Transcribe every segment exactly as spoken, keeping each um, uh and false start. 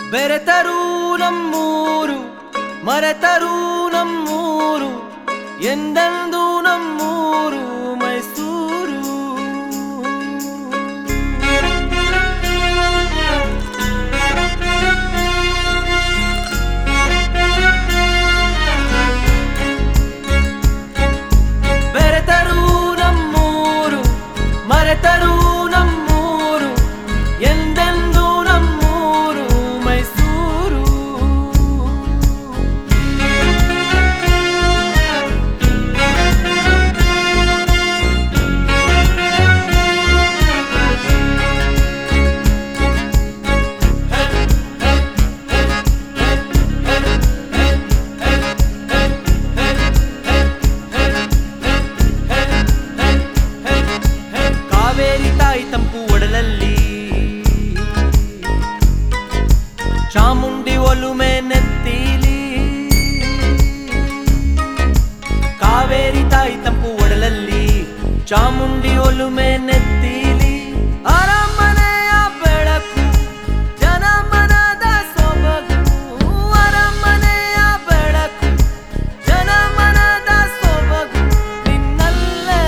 ಬೆರೆತರೂ ನಮ್ಮೂರು ಮರೆತರೂ ನಮ್ಮೂರು ಎಂದೆಂದೂ ನಮ್ಮೂರು ಮೈಸೂರು. ಬೆರೆತರೂ ನಮ್ಮೂರು ಮರೆತರೂ ನಮ್ಮೂರು ಎಂದೆಂದೂ ನಮ್ಮೂರು ಮೈಸೂರು. ಕಾವೇರಿ ತಾಯಿ ತಂಪು ಒಡಲಲ್ಲಿ ಚಾಮುಂಡಿ ಒಲುಮೆ ನೆತ್ತೀಲಿ. ಕಾವೇರಿ ತಾಯಿ ತಂಪು ಒಡಲಲ್ಲಿ ಚಾಮುಂಡಿ ಒಲುಮೆ ನೆತ್ತೀಲಿ. ಅರಮನೆಯ ಬೆಳಕು ಜನಮನದ ಸೊಬಗು, ಅರಮನೆಯ ಬೆಳಕು ಜನಮನದ ಸೊಬಗು ನಿನ್ನಲ್ಲೇ.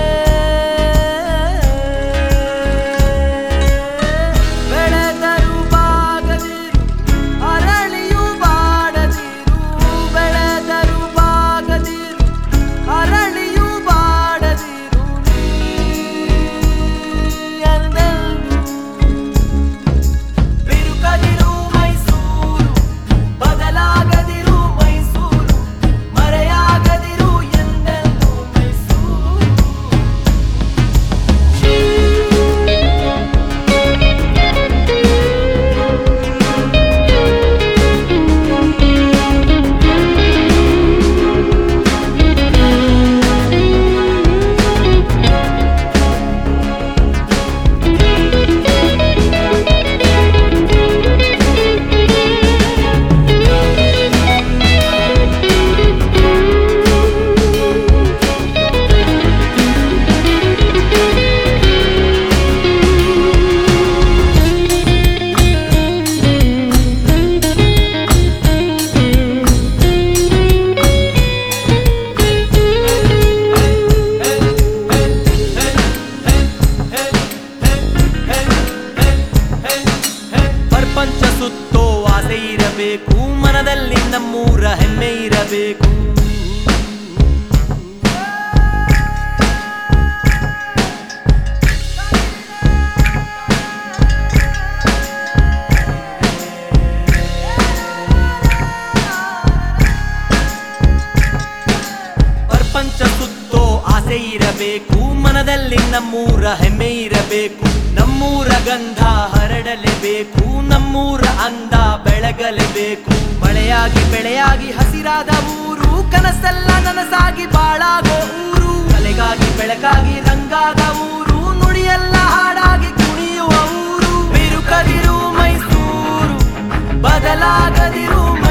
ಬೆಳೆದರು ಬಾಗದಿರು ಅರಳಿಯು ಬಾಡದಿರು, ಬೆಳೆದರು ಬಾಗದಿರು ಅರಳಿಯು ಬಾಡದಿರು ನೀ ಎಂದೆಂದೂ. ಬಿರುಕದಿರು ಮೈಸೂರು ಬದಲಾಗದಿರು ಮೈಸೂರು, ಮರೆಯಾಗದಿರು ಎಂದೆಂದೂ ಮೈಸೂರು. ಪ್ರಪಂಚ ಸುತ್ತೋ ಆಸೆ ಇರಬೇಕು, ಮನದಲ್ಲಿ ನಮ್ಮೂರ ಹೆಮ್ಮೆ ಇರಬೇಕು. ಪ್ರಪಂಚ ಸುತ್ತೋ ಆಸೆ ಇರಬೇಕು, ಮನದಲ್ಲಿ ನಮ್ಮೂರ ಹೆಮ್ಮೆ ಇರಬೇಕು. ನಮ್ಮೂರ ಗಂಧ ಹರಡಲೇಬೇಕು, ನಮ್ಮೂರ ಅಂದ ಬೆಳಗಲೇಬೇಕು. ಮಳೆಯಾಗಿ ಬೆಳೆಯಾಗಿ ಹಸಿರಾದ ಊರು, ಕನಸೆಲ್ಲ ನನಸಾಗಿ ಬಾಳಾಗೋ ಊರು. ಕಲೆಗಾಗಿ ಬೆಳಕಾಗಿ ರಂಗಾದ ಊರು, ನುಡಿಯೆಲ್ಲ ಹಾಡಾಗಿ ಕುಣಿಯುವ ಊರು. ಬಿರುಕದಿರು ಮೈಸೂರು ಬದಲಾಗದಿರು